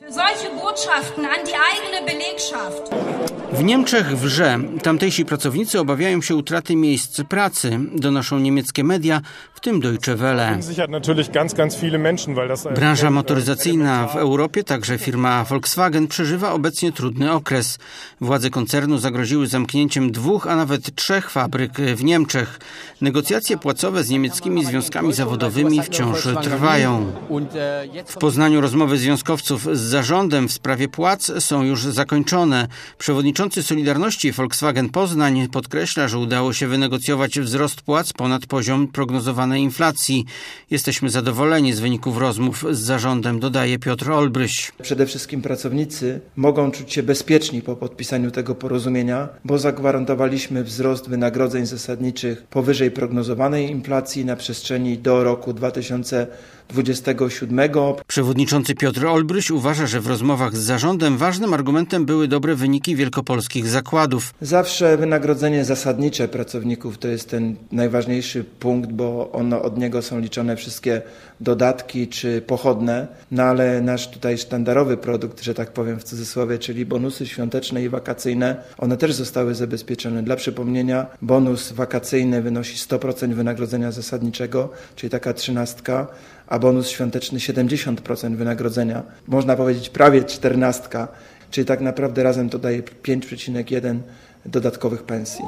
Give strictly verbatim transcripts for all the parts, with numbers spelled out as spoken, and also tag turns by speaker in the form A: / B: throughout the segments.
A: Solche Botschaften an die eigene Belegschaft.
B: W Niemczech wrze. Tamtejsi pracownicy obawiają się utraty miejsc pracy, donoszą niemieckie media, w tym Deutsche Welle. Branża motoryzacyjna w Europie, także firma Volkswagen, przeżywa obecnie trudny okres. Władze koncernu zagroziły zamknięciem dwóch, a nawet trzech fabryk w Niemczech. Negocjacje płacowe z niemieckimi związkami zawodowymi wciąż trwają. W Poznaniu rozmowy związkowców z zarządem w sprawie płac są już zakończone. Przewodniczący Solidarności Volkswagen Poznań podkreśla, że udało się wynegocjować wzrost płac ponad poziom prognozowanej inflacji. Jesteśmy zadowoleni z wyników rozmów z zarządem, dodaje Piotr Olbryś.
C: Przede wszystkim pracownicy mogą czuć się bezpieczni po podpisaniu tego porozumienia, bo zagwarantowaliśmy wzrost wynagrodzeń zasadniczych powyżej prognozowanej inflacji na przestrzeni do roku dwa tysiące dwudziestego siódmego.
B: Przewodniczący Piotr Olbryś uważa, że w rozmowach z zarządem ważnym argumentem były dobre wyniki wielkopolskich zakładów.
C: Zawsze wynagrodzenie zasadnicze pracowników to jest ten najważniejszy punkt, bo ono, od niego są liczone wszystkie dodatki czy pochodne, no ale nasz tutaj sztandarowy produkt, że tak powiem w cudzysłowie, czyli bonusy świąteczne i wakacyjne, one też zostały zabezpieczone. Dla przypomnienia, bonus wakacyjny wynosi sto procent wynagrodzenia zasadniczego, czyli taka trzynastka, a bonus świąteczny siedemdziesiąt procent wynagrodzenia. Można powiedzieć prawie czternastka, czyli tak naprawdę razem to daje pięć przecinek jeden dodatkowych pensji.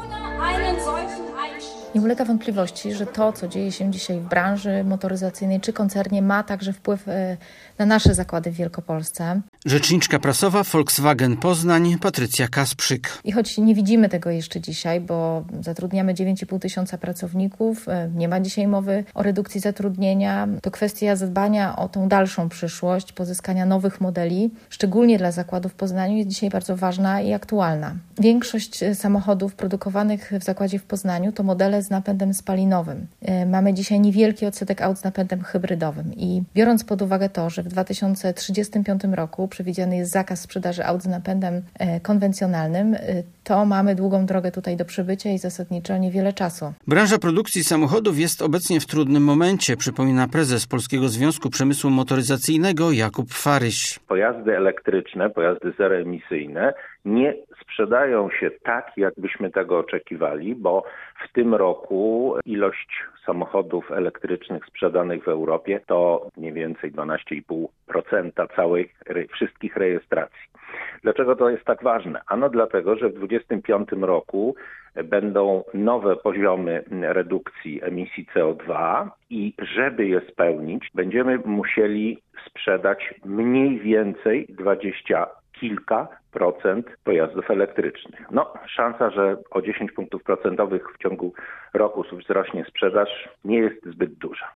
D: Nie ulega wątpliwości, że to, co dzieje się dzisiaj w branży motoryzacyjnej czy koncernie, ma także wpływ na nasze zakłady w Wielkopolsce.
B: Rzeczniczka prasowa Volkswagen Poznań, Patrycja Kasprzyk.
D: I choć nie widzimy tego jeszcze dzisiaj, bo zatrudniamy dziewięć i pół tysiąca pracowników, nie ma dzisiaj mowy o redukcji zatrudnienia, to kwestia zadbania o tą dalszą przyszłość, pozyskania nowych modeli, szczególnie dla zakładów w Poznaniu, jest dzisiaj bardzo ważna i aktualna. Większość samochodów produkowanych w zakładzie w Poznaniu to modele z napędem spalinowym. Mamy dzisiaj niewielki odsetek aut z napędem hybrydowym i biorąc pod uwagę to, że w dwa tysiące trzydziestym piątym roku przewidziany jest zakaz sprzedaży aut z napędem konwencjonalnym, to mamy długą drogę tutaj do przebycia i zasadniczo niewiele czasu.
B: Branża produkcji samochodów jest obecnie w trudnym momencie, przypomina prezes Polskiego Związku Przemysłu Motoryzacyjnego Jakub Faryś.
E: Pojazdy elektryczne, pojazdy zeroemisyjne nie sprzedają się tak, jakbyśmy tego oczekiwali, bo w tym roku ilość samochodów elektrycznych sprzedanych w Europie to mniej więcej dwanaście i pół procent całych, wszystkich rejestracji. Dlaczego to jest tak ważne? Ano dlatego, że w dwudziestym piątym roku będą nowe poziomy redukcji emisji C O dwa i żeby je spełnić, będziemy musieli sprzedać mniej więcej dwadzieścia kilka procent pojazdów elektrycznych. No, szansa, że o dziesięć punktów procentowych w ciągu roku wzrośnie sprzedaż, nie jest zbyt duża.